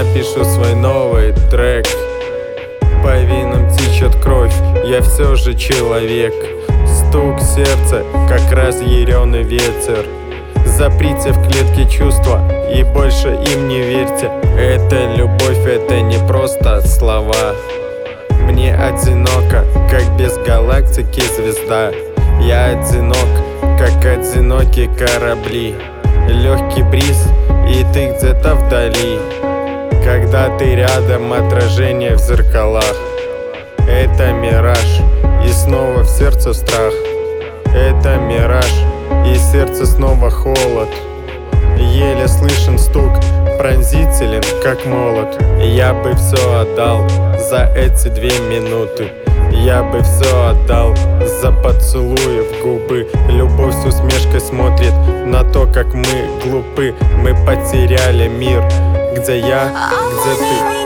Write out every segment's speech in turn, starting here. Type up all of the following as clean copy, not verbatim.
пишу свой новый трек. По венам течет кровь, я все же человек. Стук сердца, как разъяренный ветер. Заприте в клетке чувства и больше им не верьте. Это любовь, это не просто слова. Мне одиноко, как без галактики звезда. Я одинок, как одинокие корабли. Легкий бриз, и ты где-то вдали. Когда ты рядом, отражение в зеркалах. Это мираж, и снова в сердце страх. Это мираж, и сердце снова холод. Еле слышен стук, пронзителен, как молот. Я бы все отдал за эти 2 минуты. Я бы все отдал за поцелуи в губы. Любовь с усмешкой смотрит на то, как мы глупы. Мы потеряли мир, где я, где ты.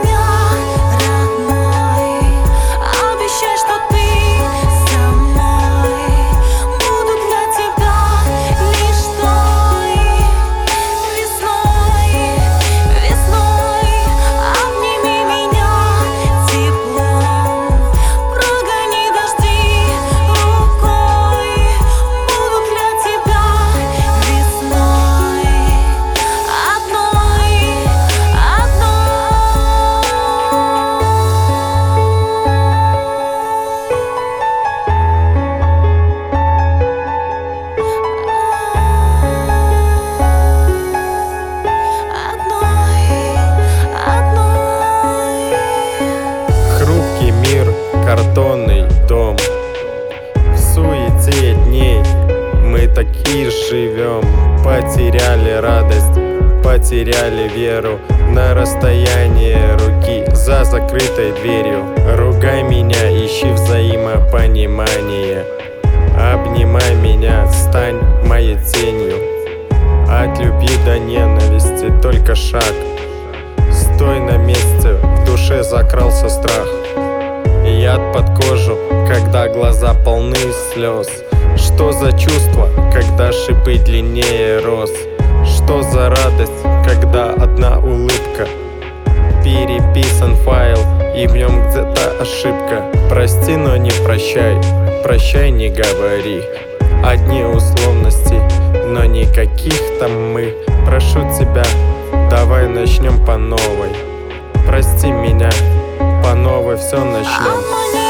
Картонный дом. В суете дней мы такие живем. Потеряли радость, потеряли веру. На расстоянии руки, за закрытой дверью. Ругай меня, ищи взаимопонимание. Обнимай меня, стань моей тенью. От любви до ненависти только шаг. Стой на месте, в душе закрался страх. Яд под кожу, когда глаза полны слез. Что за чувство, когда шипы длиннее роз? Что за радость, когда одна улыбка? Переписан файл, и в нем где-то ошибка. Прости, но не прощай, прощай, не говори. Одни условности, но никаких там мы. Прошу тебя, давай начнем по новой. Прости меня, по новой все начнем.